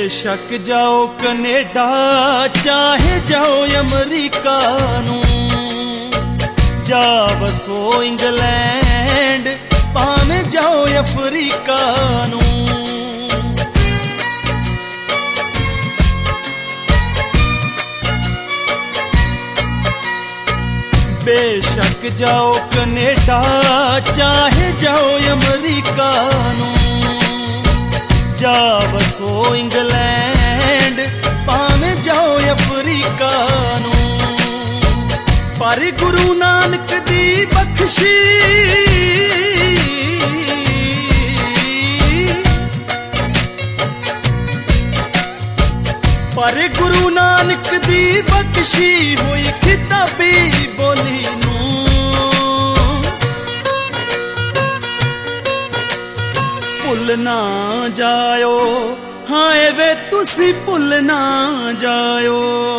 बेशक जाओ कनेडा चाहे जाओ अमरीका नूं, जा वसो इंग्लैंड भावें जाओ अफ्रीका नूं। बेशक जाओ कनेडा चाहे जाओ अमरीका नूं, जा वसो इंग्लैंड भावें जाओ अफ्रीका नूं। पर गुरु नानक दी बख्शी पर गुरु नानक दी बख्शी हुई खिताबी बोली नूं। भुल ना जायो हाय वे तुसी भुल ना जायो,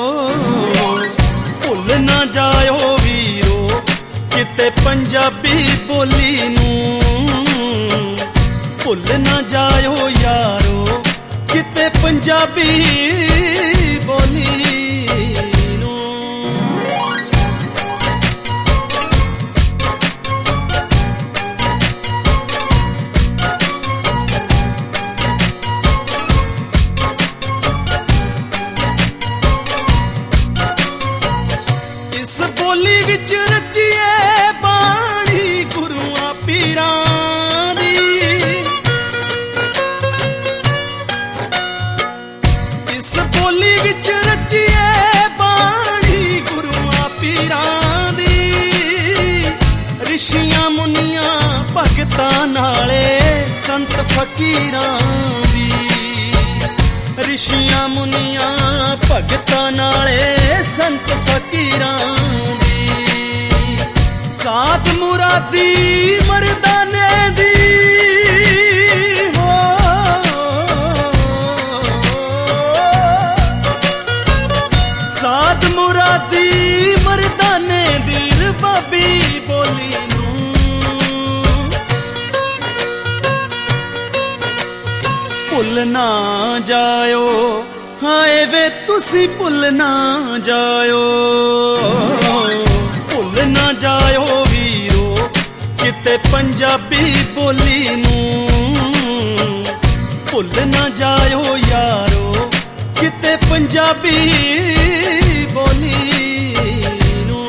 भुल ना जायो वीरो किते पंजाबी बोली नूं। भुल ना जायो यारो किते पंजाबी बोली नूं। इस बोली विच रचिए बाणी गुरुआं पीरां दी, इस बोली विच रचिए बाणी गुरुआं पीरां दी। रिशियां मुनियां भगतां नाले संत फकीरां दी, रिशियां मुनियां भगतां नाले संत फकीरां दी। साध मुरादी मर्दाने दी हो, साध मुरादी मर्दाने दी रबाबी बोली नूं। भुल ना जायो हाय वे तुसी भुल ना जायो, भुल ना जायो वीरो किते पंजाबी बोली नूं। भुल ना जायो यारो किते पंजाबी बोली नूं।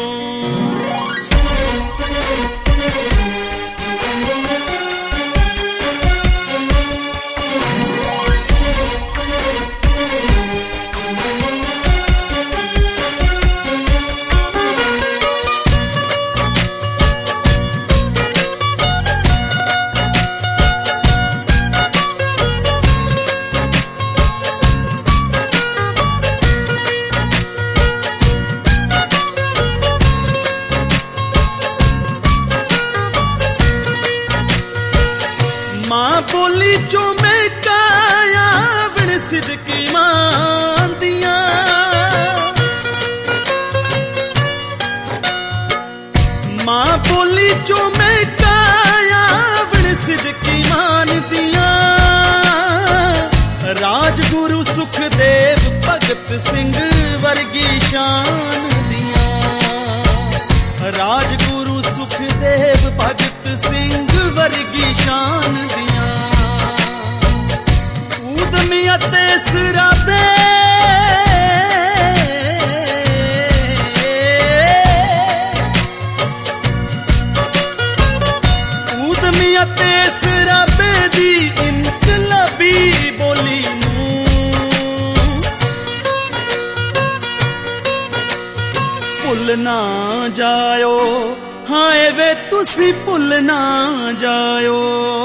मां बोली चो मैं काया बिन सिदकी मान दिया, मां बोली चो मैं काया बिन सिदकी मान दिया। राजगुरु सुखदेव भगत सिंह वर्गी शान दिया, राजगुरु सुखदेव भगत सिंह वर्गी शान दिया। उदमिया ते सराबे उदमिया ते सराबे दी इनकलाबी बोली नूं। भुल ना जायो हाय वे तुसी भुल ना जायो,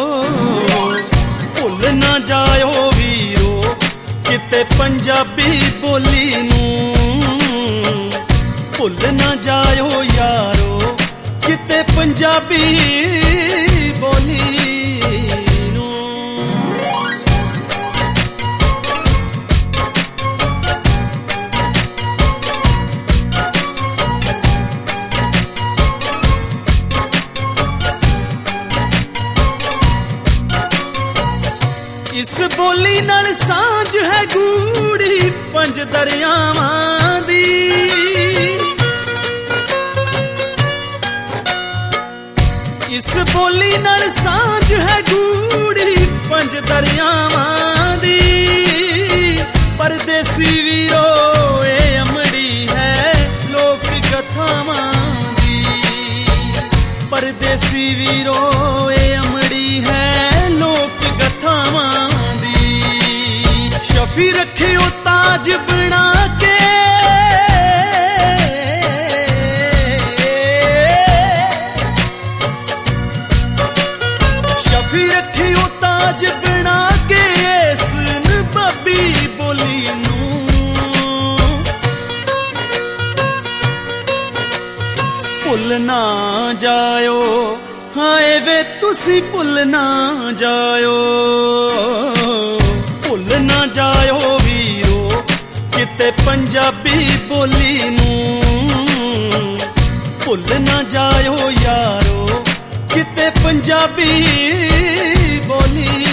भुल ना जायो वीरो किते पंजाबी बोली नूं। भुल ना जायो यारो किते पंजाबी बोली नूं। इस बोली नाल सांझ है गूढ़ी पंज दरियावां दी। इस बोली नाल सांझ है गूढ़ी पंज दरियावां दी। परदेसी वीरो ए अमड़ी है लोक कथावां दी। परदेसी वीरो ए अमड़ी है लोक कथावां दी। शफी रखियो ताज बना के रखियो ताज बना के इस नबाबी बोली नूं। भुल ना जायो हाय वे तुसी भुल ना जायो। भुल ना जायो वीरो किते पंजाबी बोली नूं। भुल ना जायो यारो किते पंजाबी बोली।